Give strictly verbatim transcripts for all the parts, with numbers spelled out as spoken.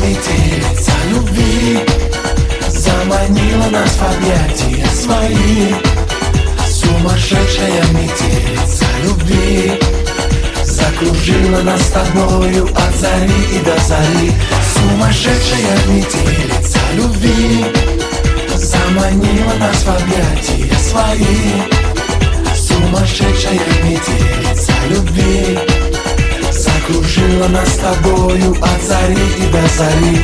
метелица любви заманила нас в объятия свои. Сумасшедшая метелица любви закружила нас с тобою от зари и до зари. Сумасшедшая метелица любви заманила нас в объятия свои. Сумасшедшая метелица любви закружила нас с тобою от зари и до зари.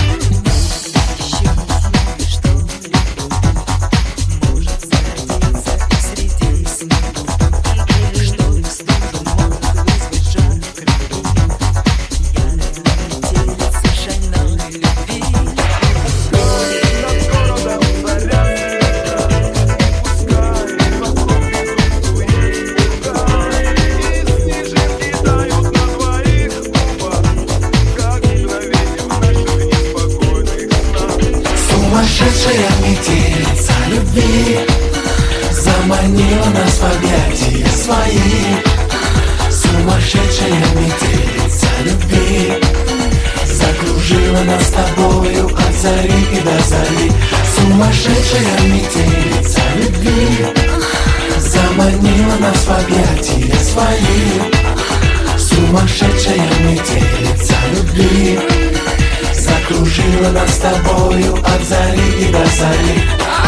Сумасшедшая метелица любви заманила нас в объятия свои. Сумасшедшая метелица любви закружила нас с тобою от зари и до зари. Сумасшедшая метелица любви заманила нас в объятия свои. Сумасшедшая метелица любви закружила нас с тобою от зари и до зари.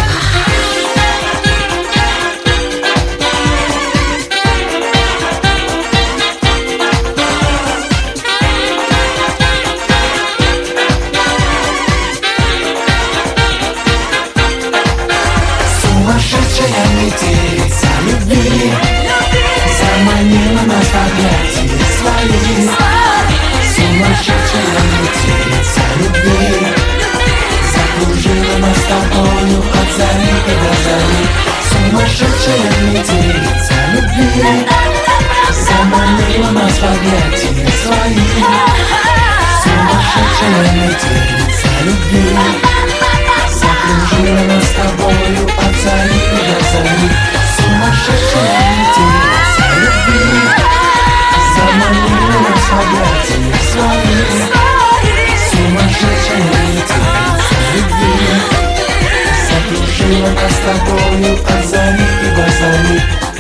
Сумасшедшая метелица любви заманила нас в объятия свои. Сумасшедшая метелица любви закружила нас с тобою от зари и до зари. Сумасшедшая метелица любви заманила нас в объятия свои. Сумасшедшая метелица любви закружила нас с тобою от зари и до зари. Сумасшедшая метелица любви заманила нас в объятия свои. Сумасшедшая метелица любви закружила нас с тобою от зари и до зари.